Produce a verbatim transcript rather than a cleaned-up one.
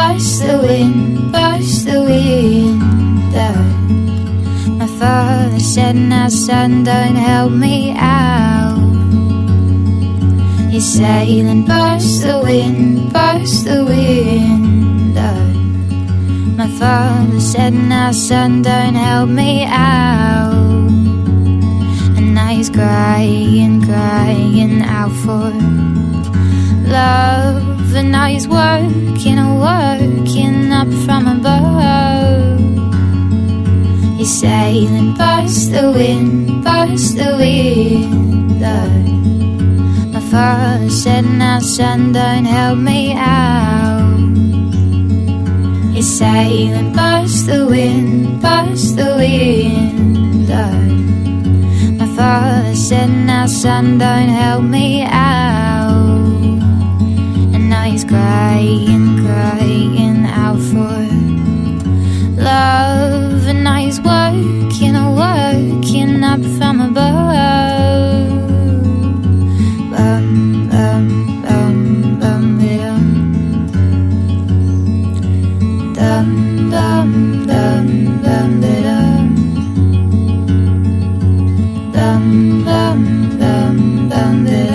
bust the wind, bust the window. My father said, now son, don't help me out. You're sailing, bust the wind, bust the window. My father said, now son, don't help me out. And now he's crying, crying out for love. And now he's working, working up from above. He's sailing, bust the wind, bust the window. My father said, now son, don't help me out. He's sailing, bust the wind, bust the window. My father said, now son, don't help me out. And now he's crying, crying out for love. And now he's working, working up from above. Bum, bum, bum, bum, dum, dum, dum, dum, dum, dum, dum, dum, dum, dum.